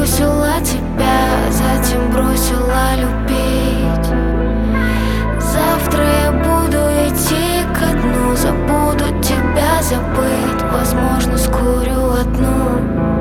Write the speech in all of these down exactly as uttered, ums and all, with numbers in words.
бросила тебя, затем бросила любить. Завтра я буду идти ко дну, забуду тебя забыть, возможно, скурю одну.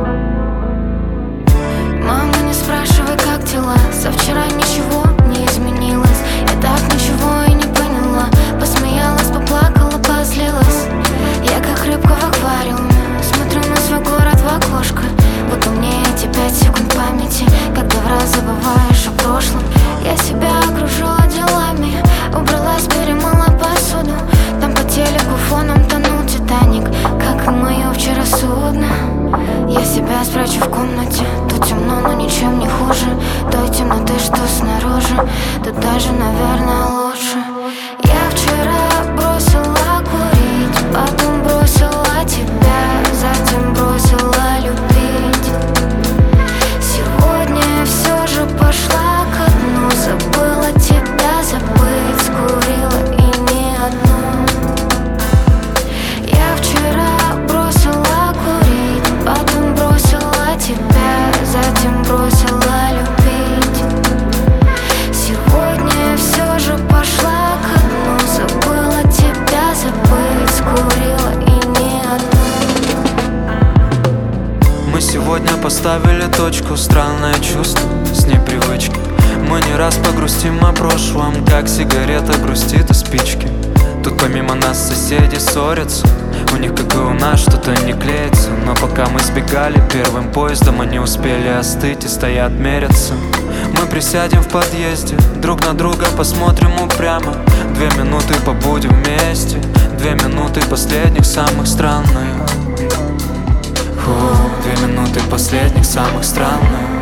Мама, не спрашивай, как дела, со вчера ничего не изменилось. Я так ничего и не поняла, посмеялась, поплакала, позлилась. Я как рыбка в аквариуме, смотрю на свой город в окошко. Вот у меня эти пять секунд памяти, когда в раз забываешь о прошлом. Я себя окружила делами, убралась, перемыла посуду. Там по телеку фоном тонул Титаник, как и мое вчера судно. Я себя спрячу в комнате, тут темно, но ничем не хуже той темноты, что снаружи. Тут даже, наверное, лучше. Я вчера бросила курить, потом бросила тебя, затем бросила любить. Сегодня я все же пошла ко дну, забыла тебя забыть, скурила и не одну. Я вчера бросила курить, потом бросила тебя, затем бросила любить. Сегодня я все же пошла ко дну, забыла тебя забыть, скурила и не одну. Мы сегодня поставили точку, странное чувство с непривычки. Мы не раз погрустим о прошлом, как сигарета грустит о спичке. Тут помимо нас соседи ссорятся, у них, как и у нас, что-то не клеится. Но пока мы сбегали первым поездом, они успели остыть и стоят мерятся. Мы присядем в подъезде, друг на друга посмотрим упрямо. Две минуты побудем вместе, две минуты последних самых странных. Фу, две минуты последних самых странных.